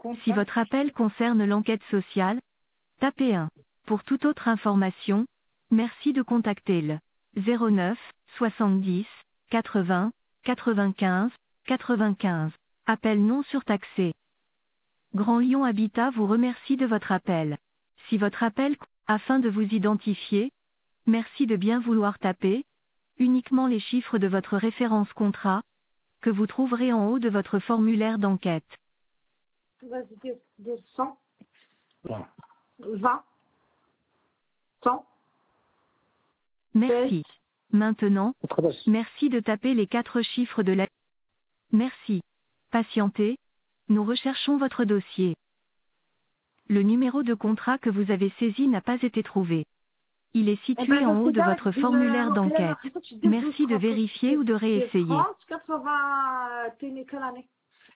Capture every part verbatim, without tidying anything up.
Si votre appel concerne l'enquête sociale, tapez un. Pour toute autre information, merci de contacter le zéro neuf soixante-dix quatre-vingts quatre-vingt-quinze quatre-vingt-quinze. Appel non surtaxé. Grand Lyon Habitat vous remercie de votre appel. Si votre appel, afin de vous identifier, merci de bien vouloir taper uniquement les chiffres de votre référence contrat, que vous trouverez en haut de votre formulaire d'enquête. Vas-y, dire, dire cent, vingt, cent. Merci. Maintenant, merci de taper les quatre chiffres de la... Merci. Patientez. Nous recherchons votre dossier. Le numéro de contrat que vous avez saisi n'a pas été trouvé. Il est situé Eh ben, en dans haut ce de cas, votre dis-le, formulaire alors, quelle d'enquête. heure? Il faut que tu dises Merci douze, de trente, vérifier ou de réessayer. trente, quatre-vingts, t'es né quelle année?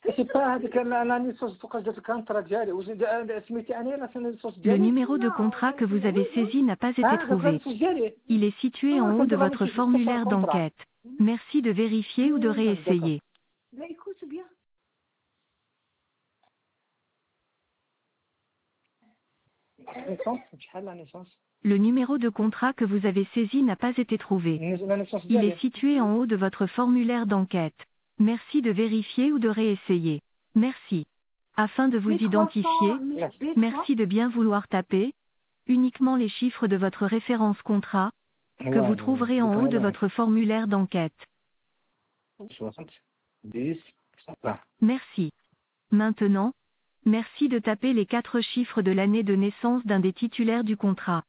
Le numéro de contrat que vous avez saisi n'a pas été trouvé. Il est situé en haut de votre formulaire d'enquête. Merci de vérifier ou de réessayer. Mais écoute bien. Le numéro de contrat que vous avez saisi n'a pas été trouvé. Il est situé en haut de votre formulaire d'enquête. Merci de vérifier ou de réessayer. Merci. Afin de vous identifier, merci de bien vouloir taper uniquement les chiffres de votre référence contrat, que vous trouverez en haut de votre formulaire d'enquête. Merci. Maintenant, merci de taper les quatre chiffres de l'année de naissance d'un des titulaires du contrat.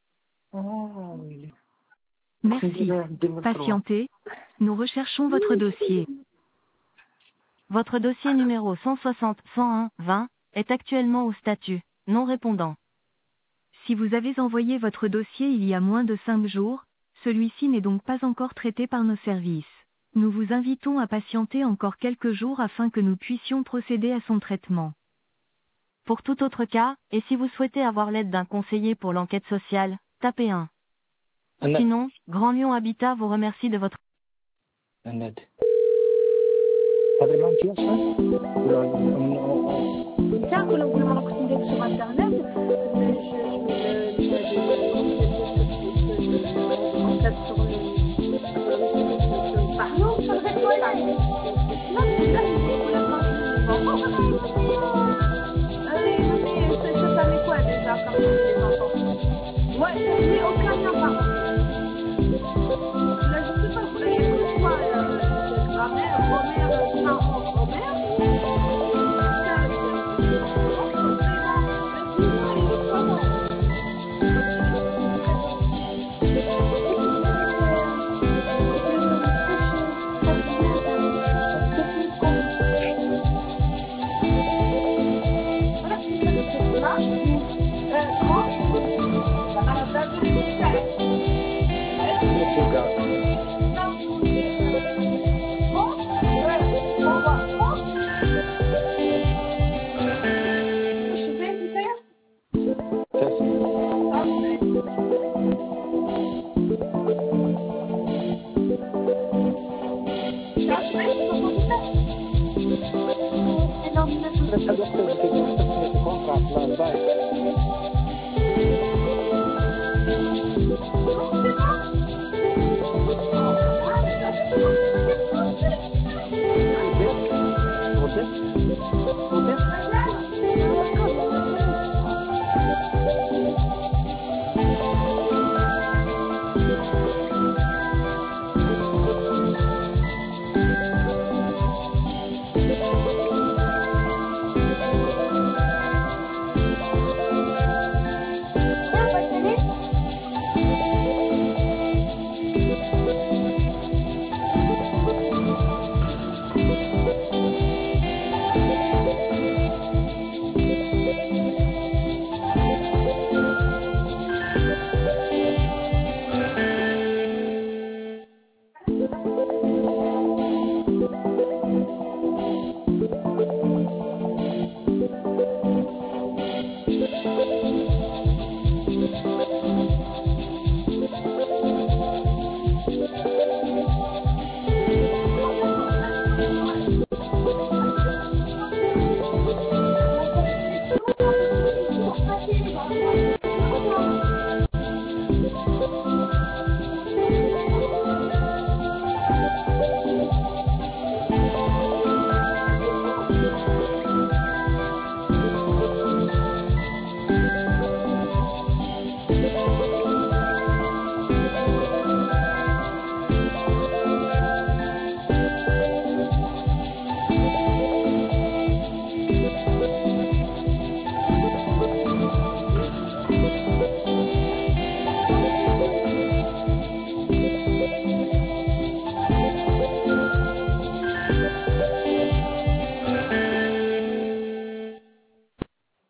Merci. Patientez. Nous recherchons votre dossier. Votre dossier numéro cent soixante cent un vingt est actuellement au statut non répondant. Si vous avez envoyé votre dossier il y a moins de cinq jours, celui-ci n'est donc pas encore traité par nos services. Nous vous invitons à patienter encore quelques jours afin que nous puissions procéder à son traitement. Pour tout autre cas, et si vous souhaitez avoir l'aide d'un conseiller pour l'enquête sociale, tapez un. Sinon, Grand Lyon Habitat vous remercie de votre... Tiens, que l'on voulait m'en sur Internet, mais je Pardon, je voudrais quoi là? Non, mais là, je voulais pas. Allez, allez, ça s'appelle quoi déjà comme les enfants? Ouais, je n'ai aucun lien par contre. Là, je sais pas, vous voulez écouter quoi? Grammaire, grammaire, parents, grammaire.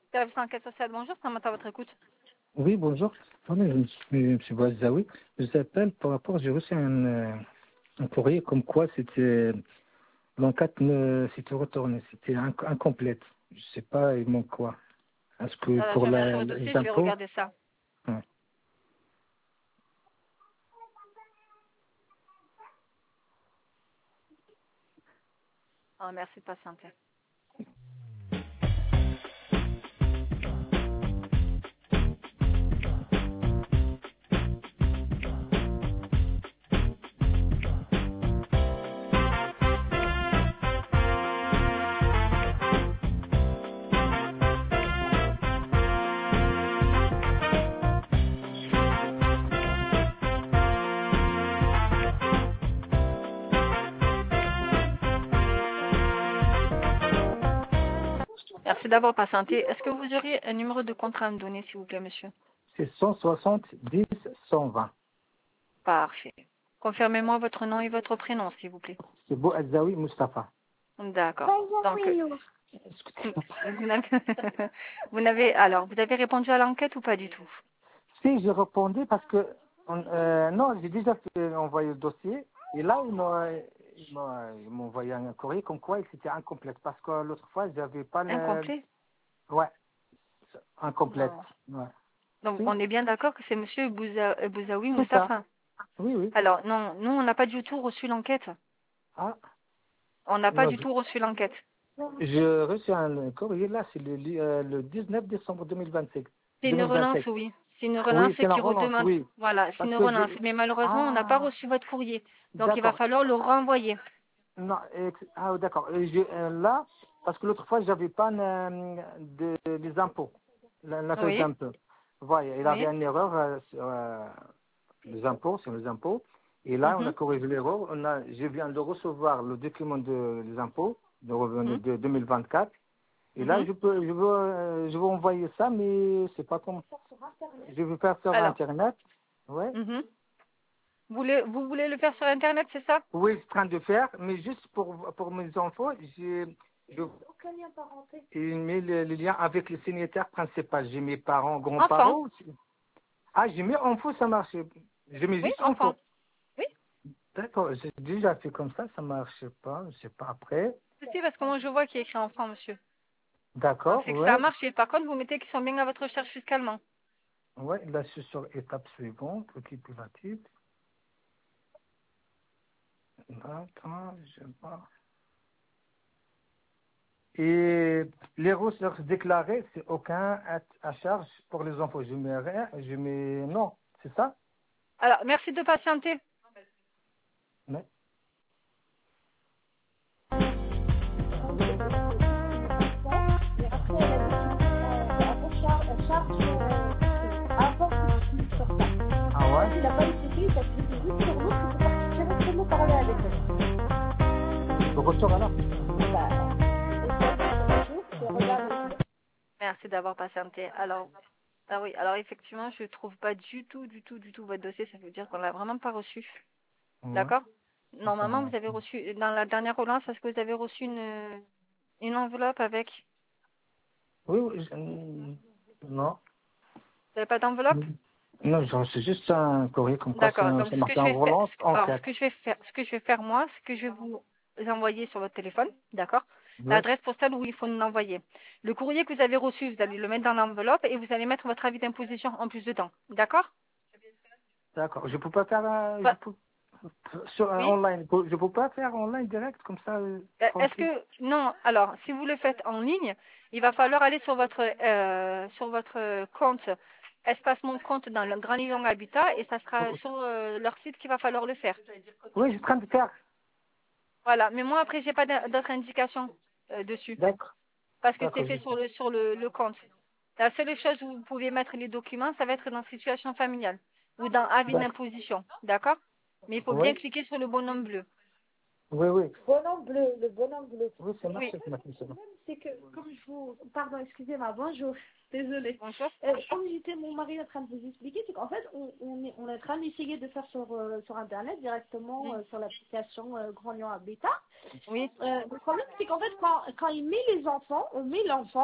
Service enquête sociale, bonjour, ça m'entend à votre écoute. Oui, bonjour. Attendez, je suis M. Boazaoui. Je vous appelle par rapport, j'ai reçu un, euh, un courrier comme quoi c'était l'enquête ne s'était retournée, c'était inc- incomplète. Je sais pas, il manque quoi. Est-ce que Euh, je pour vais mettre sur la, le les dossier, je vais impôts, regarder ça. ouais. Oh, merci de patienter. Merci d'avoir patienté. Est-ce que vous auriez un numéro de contrat à me donner, s'il vous plaît, monsieur? C'est cent soixante dix cent vingt. Parfait. Confirmez-moi votre nom et votre prénom, s'il vous plaît. C'est Boazaoui Mustafa. D'accord. Donc, euh, vous n'avez, vous n'avez, alors, vous avez répondu à l'enquête ou pas du tout? Si, j'ai répondu parce que, on- euh, non, j'ai déjà fait, envoyé le dossier, et là, ils m'ont, ils m'ont, ils m'ont envoyé un courrier comme quoi c'était incomplète, parce que l'autre fois, j'avais pas le, Incomplet? ouais, incomplète, Non. ouais. Donc, Si, on est bien d'accord que c'est monsieur Bouza, euh, Bouzaoui c'est ça. Moustapha. Oui, oui. Alors, non, nous, on n'a pas du tout reçu l'enquête. Ah, On n'a pas non, du tout reçu l'enquête. j'ai reçu un courrier, là, c'est le, euh, le dix-neuf décembre deux mille vingt-cinq. C'est une relance, deux mille vingt-sept. oui. C'est une relance Oui, c'est la qui relance, redemande. oui. Voilà, c'est Parce une que relance. j'ai, Mais malheureusement, on n'a pas ah, reçu votre courrier. Donc, il va d'accord. falloir le renvoyer. Non, ex- ah, d'accord. Euh, j'ai, euh, là, parce que l'autre fois, j'avais pas euh, de, des impôts, la, la feuille Oui, d'impôt. Voilà, il avait oui. une erreur euh, sur euh, les impôts, sur les impôts. Et là, on a Mhm, corrigé l'erreur. On a, je viens de recevoir le document de, des impôts de revenus mhm, de deux mille vingt-quatre. Et là, mhm. je peux, je veux, euh, je veux envoyer ça, mais c'est pas comme. Je veux faire sur Alors, Internet. Ouais. mhm. vous, voulez, vous voulez le faire sur Internet, c'est ça? Oui, je suis en train de faire, mais juste pour, pour mes enfants, j'ai, je, il met le, le lien avec le signataire principal. J'ai mes parents, Enfant. grands-parents aussi. Ah, j'ai mis info, ça marche. Je mets Oui, juste enfant. info. Oui. D'accord, j'ai déjà fait comme ça, ça marche pas, je sais pas après. C'est parce que moi, je vois qu'il y a écrit enfant, monsieur. Donc, D'accord, c'est que ça ouais. marche. Et par contre, vous mettez qu'ils sont bien à votre recherche fiscalement. Ouais, là, je suis sur étape suivante, petit pilatif. Attends, je sais pas. Et les ressources déclarées, c'est aucun à, à charge pour les enfants. Je mets rien, je mets non, c'est ça? Alors, merci de patienter. Mais, Mais après, elle a dit qu'il euh, avant charge, charge euh, avant qu'il clique sur ça. ah En ouais? fait, il n'a pas expliqué, il a cliqué juste sur l'autre, il faut partir directement parler avec elle. Le retour alors? Bah, et ça, c'est un jour, c'est regarde. Merci d'avoir patienté. Alors, ah oui, alors effectivement, je trouve pas du tout, du tout, du tout votre dossier. Ça veut dire qu'on l'a vraiment pas reçu. Ouais. D'accord? Ça Normalement, marche. vous avez reçu, dans la dernière relance, est-ce que vous avez reçu une, une enveloppe avec, Oui, oui, je- non. vous n'avez pas d'enveloppe? Non, genre, c'est juste un courrier comme quoi D'accord. ça, Donc, ça ce que marche je en vais faire, relance en alors, ce quatre. que je vais faire, ce que je vais faire moi, c'est que je vais vous envoyer sur votre téléphone, d'accord? Ouais. L'adresse postale où il faut nous l'envoyer. Le courrier que vous avez reçu, vous allez le mettre dans l'enveloppe et vous allez mettre votre avis d'imposition en plus dedans. D'accord? D'accord. Je peux pas faire un, je Bah, peux, sur un oui. online. Je peux pas faire online direct comme ça, euh, Euh, Est-ce tranquille. que non? Alors, si vous le faites en ligne, il va falloir aller sur votre euh, sur votre compte Espace Mon Compte dans le Grand Lyon Habitat et ça sera sur euh, leur site qu'il va falloir le faire. Oui, je suis en train de faire. Voilà. Mais moi après, j'ai pas d'in- d'autres indications euh, dessus D'accord. parce que c'est D'accord. fait je- sur le sur le, le compte. La seule chose où vous pouvez mettre les documents, ça va être dans situation familiale ou dans avis D'accord. d'imposition, d'accord? Mais il faut Oui. bien cliquer sur le bonhomme bleu. Oui, oui. Bonhomme bleu, le bonhomme bleu. Oui, c'est Oui. marché, c'est marché, c'est Le bon. problème, c'est que, comme je vous... Pardon, excusez-moi, bonjour, désolée. Bonjour. Euh, comme j'étais mon mari est en train de vous expliquer, c'est qu'en fait, on, on, est, on est en train d'essayer de faire sur, euh, sur Internet, directement Mm. euh, sur l'application euh, Grand Lyon Habitat. Oui. Euh, le problème, c'est qu'en fait, quand, quand il met les enfants, on met l'enfant,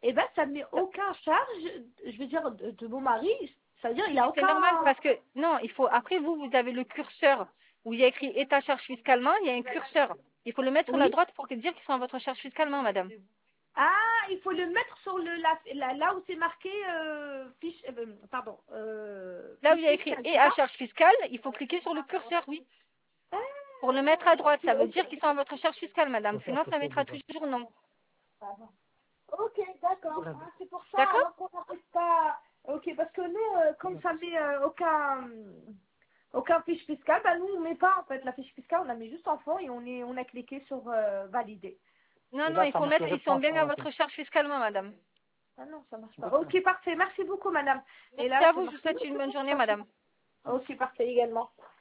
et ben ça ne met aucun charge, je veux dire, de, de mon mari, c'est-à-dire il a C'est aucun... normal parce que, non, il faut, après vous, vous avez le curseur où il y a écrit état charge fiscalement, il y a un curseur. Il faut le mettre sur Oui. la droite pour dire qu'ils sont à votre charge fiscalement, madame. Ah, il faut le mettre sur le la, la- là où c'est marqué euh, fiche, euh, pardon. Euh, Là où il y a fiche écrit fiscale, et c'est à ça. charge fiscale, il faut cliquer sur le curseur, oui. Ah, Pour le mettre à droite, ça veut ok, dire qu'ils sont à votre charge fiscale, madame. Sinon, ça mettra toujours non. ok, d'accord. Ah, c'est pour ça D'accord? alors qu'on n'arrive pas. Ok, parce que nous, euh, comme ça met euh, aucun aucun fiche fiscale, bah nous on met pas en fait la fiche fiscale, on la met juste en fond et on est on a cliqué sur euh, valider. Non, Et non, là, il ça faut mettre, marcherait ils sont pas, bien à ça. votre charge fiscalement, madame. Ah non, ça marche pas. Ok, parfait. Merci beaucoup, madame. Et Merci là, à c'est vous, je vous marqué. souhaite une bonne journée, madame. Ok, parfait également.